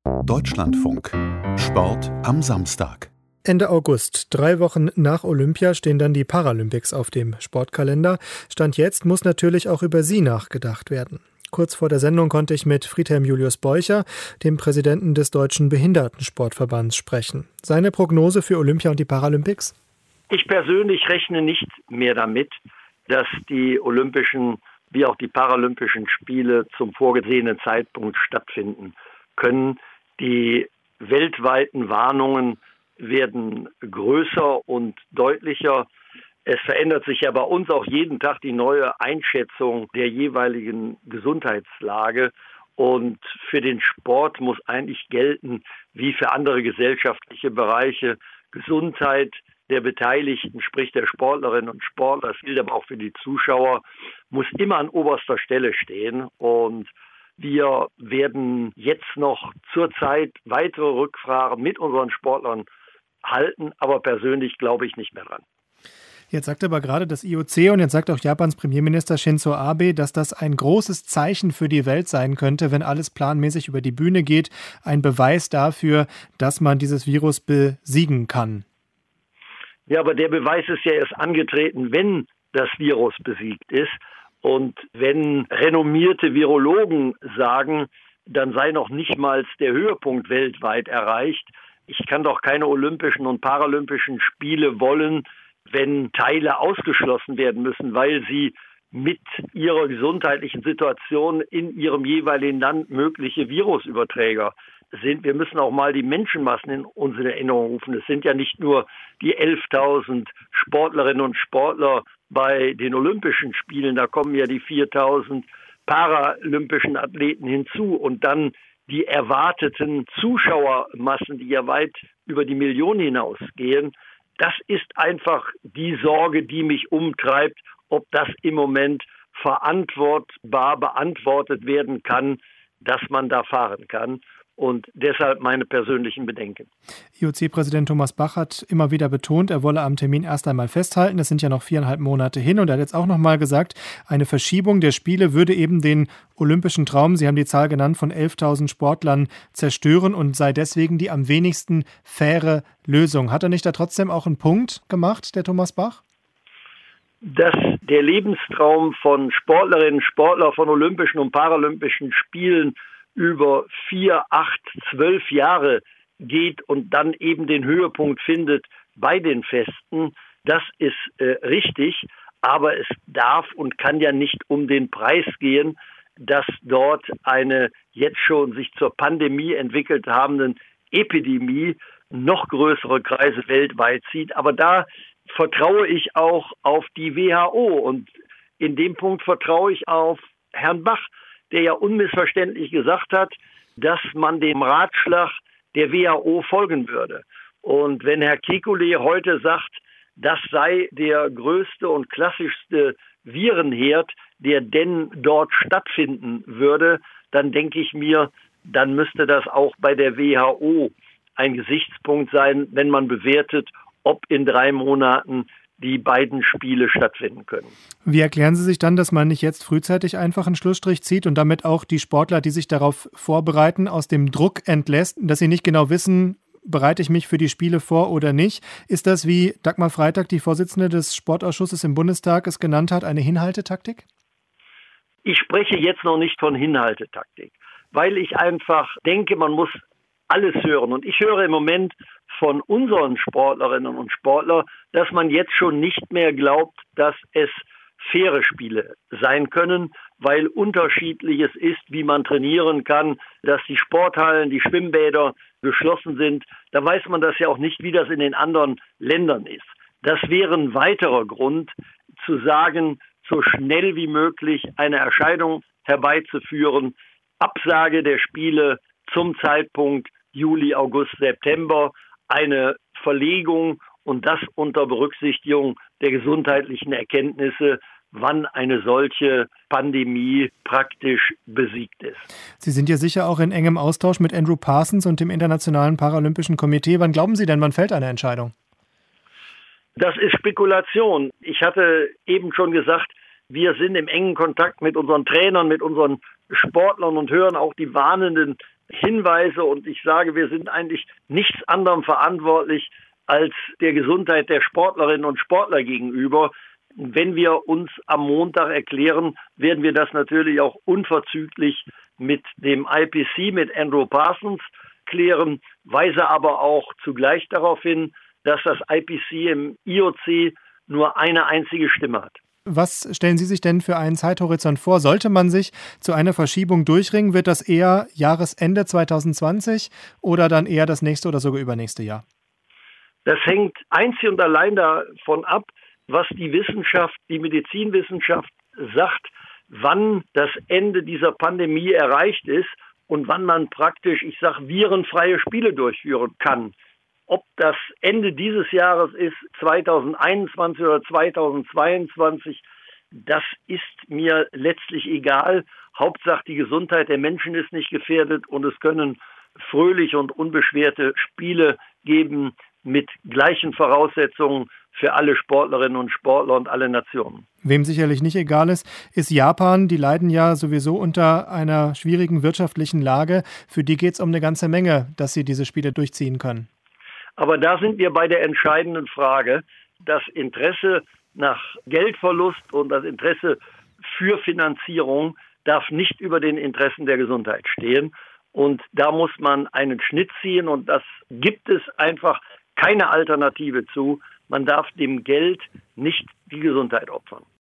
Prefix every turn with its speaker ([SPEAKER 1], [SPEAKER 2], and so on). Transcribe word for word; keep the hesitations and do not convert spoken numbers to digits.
[SPEAKER 1] Deutschlandfunk. Sport am Samstag.
[SPEAKER 2] Ende August, drei Wochen nach Olympia, stehen dann die Paralympics auf dem Sportkalender. Stand jetzt muss natürlich auch über sie nachgedacht werden. Kurz vor der Sendung konnte ich mit Friedhelm Julius Beucher, dem Präsidenten des Deutschen Behindertensportverbands, sprechen. Seine Prognose für Olympia und die Paralympics?
[SPEAKER 3] Ich persönlich rechne nicht mehr damit, dass die Olympischen wie auch die Paralympischen Spiele zum vorgesehenen Zeitpunkt stattfinden können. Die weltweiten Warnungen werden größer und deutlicher. Es verändert sich ja bei uns auch jeden Tag die neue Einschätzung der jeweiligen Gesundheitslage. Und für den Sport muss eigentlich gelten, wie für andere gesellschaftliche Bereiche, Gesundheit der Beteiligten, sprich der Sportlerinnen und Sportler, das gilt aber auch für die Zuschauer, muss immer an oberster Stelle stehen. Und wir werden jetzt noch zurzeit weitere Rückfragen mit unseren Sportlern halten, aber persönlich glaube ich nicht mehr dran.
[SPEAKER 2] Jetzt sagt aber gerade das I O C und jetzt sagt auch Japans Premierminister Shinzo Abe, dass das ein großes Zeichen für die Welt sein könnte, wenn alles planmäßig über die Bühne geht. Ein Beweis dafür, dass man dieses Virus besiegen kann.
[SPEAKER 3] Ja, aber der Beweis ist ja erst angetreten, wenn das Virus besiegt ist. Und wenn renommierte Virologen sagen, dann sei noch nicht mal der Höhepunkt weltweit erreicht. Ich kann doch keine Olympischen und Paralympischen Spiele wollen, wenn Teile ausgeschlossen werden müssen, weil sie mit ihrer gesundheitlichen Situation in ihrem jeweiligen Land mögliche Virusüberträger sind. Wir müssen auch mal die Menschenmassen in unsere Erinnerung rufen. Es sind ja nicht nur die elftausend Sportlerinnen und Sportler bei den Olympischen Spielen, da kommen ja die viertausend paralympischen Athleten hinzu und dann die erwarteten Zuschauermassen, die ja weit über die Million hinausgehen. Das ist einfach die Sorge, die mich umtreibt, ob das im Moment verantwortbar beantwortet werden kann, dass man da fahren kann. Und deshalb meine persönlichen Bedenken.
[SPEAKER 2] I O C-Präsident Thomas Bach hat immer wieder betont, er wolle am Termin erst einmal festhalten. Es sind ja noch viereinhalb Monate hin. Und er hat jetzt auch noch mal gesagt, eine Verschiebung der Spiele würde eben den olympischen Traum, Sie haben die Zahl genannt, von elftausend Sportlern zerstören und sei deswegen die am wenigsten faire Lösung. Hat er nicht da trotzdem auch einen Punkt gemacht, der Thomas Bach?
[SPEAKER 3] Dass der Lebenstraum von Sportlerinnen und Sportlern von Olympischen und Paralympischen Spielen über vier, acht, zwölf Jahre geht und dann eben den Höhepunkt findet bei den Festen, das ist äh, richtig. Aber es darf und kann ja nicht um den Preis gehen, dass dort eine jetzt schon sich zur Pandemie entwickelt habenden Epidemie noch größere Kreise weltweit zieht. Aber da vertraue ich auch auf die W H O und in dem Punkt vertraue ich auf Herrn Bach, der ja unmissverständlich gesagt hat, dass man dem Ratschlag der W H O folgen würde. Und wenn Herr Kekulé heute sagt, das sei der größte und klassischste Virenherd, der denn dort stattfinden würde, dann denke ich mir, dann müsste das auch bei der W H O ein Gesichtspunkt sein, wenn man bewertet, ob in drei Monaten die beiden Spiele stattfinden können.
[SPEAKER 2] Wie erklären Sie sich dann, dass man nicht jetzt frühzeitig einfach einen Schlussstrich zieht und damit auch die Sportler, die sich darauf vorbereiten, aus dem Druck entlässt, dass sie nicht genau wissen, bereite ich mich für die Spiele vor oder nicht? Ist das, wie Dagmar Freitag, die Vorsitzende des Sportausschusses im Bundestag, es genannt hat, eine Hinhaltetaktik?
[SPEAKER 3] Ich spreche jetzt noch nicht von Hinhaltetaktik, weil ich einfach denke, man muss alles hören. Und ich höre im Moment von unseren Sportlerinnen und Sportlern, dass man jetzt schon nicht mehr glaubt, dass es faire Spiele sein können, weil unterschiedliches ist, wie man trainieren kann, dass die Sporthallen, die Schwimmbäder geschlossen sind. Da weiß man das ja auch nicht, wie das in den anderen Ländern ist. Das wäre ein weiterer Grund, zu sagen, so schnell wie möglich eine Erscheidung herbeizuführen. Absage der Spiele zum Zeitpunkt Juli, August, September, eine Verlegung und das unter Berücksichtigung der gesundheitlichen Erkenntnisse, wann eine solche Pandemie praktisch besiegt ist.
[SPEAKER 2] Sie sind ja sicher auch in engem Austausch mit Andrew Parsons und dem Internationalen Paralympischen Komitee. Wann glauben Sie denn, wann fällt eine Entscheidung?
[SPEAKER 3] Das ist Spekulation. Ich hatte eben schon gesagt, wir sind im engen Kontakt mit unseren Trainern, mit unseren Sportlern und hören auch die warnenden Hinweise und ich sage, wir sind eigentlich nichts anderem verantwortlich als der Gesundheit der Sportlerinnen und Sportler gegenüber. Wenn wir uns am Montag erklären, werden wir das natürlich auch unverzüglich mit dem I P C, mit Andrew Parsons klären, weise aber auch zugleich darauf hin, dass das I P C im I O C nur eine einzige Stimme hat.
[SPEAKER 2] Was stellen Sie sich denn für einen Zeithorizont vor? Sollte man sich zu einer Verschiebung durchringen, wird das eher Jahresende zwanzig zwanzig oder dann eher das nächste oder sogar übernächste Jahr?
[SPEAKER 3] Das hängt einzig und allein davon ab, was die Wissenschaft, die Medizinwissenschaft sagt, wann das Ende dieser Pandemie erreicht ist und wann man praktisch, ich sage, virenfreie Spiele durchführen kann. Ob das Ende dieses Jahres ist, zwanzig einundzwanzig oder zwanzig zweiundzwanzig, das ist mir letztlich egal. Hauptsache die Gesundheit der Menschen ist nicht gefährdet und es können fröhliche und unbeschwerte Spiele geben mit gleichen Voraussetzungen für alle Sportlerinnen und Sportler und alle Nationen.
[SPEAKER 2] Wem sicherlich nicht egal ist, ist Japan. Die leiden ja sowieso unter einer schwierigen wirtschaftlichen Lage. Für die geht es um eine ganze Menge, dass sie diese Spiele durchziehen können.
[SPEAKER 3] Aber da sind wir bei der entscheidenden Frage. Das Interesse nach Geldverlust und das Interesse für Finanzierung darf nicht über den Interessen der Gesundheit stehen. Und da muss man einen Schnitt ziehen und das gibt es einfach keine Alternative zu. Man darf dem Geld nicht die Gesundheit opfern.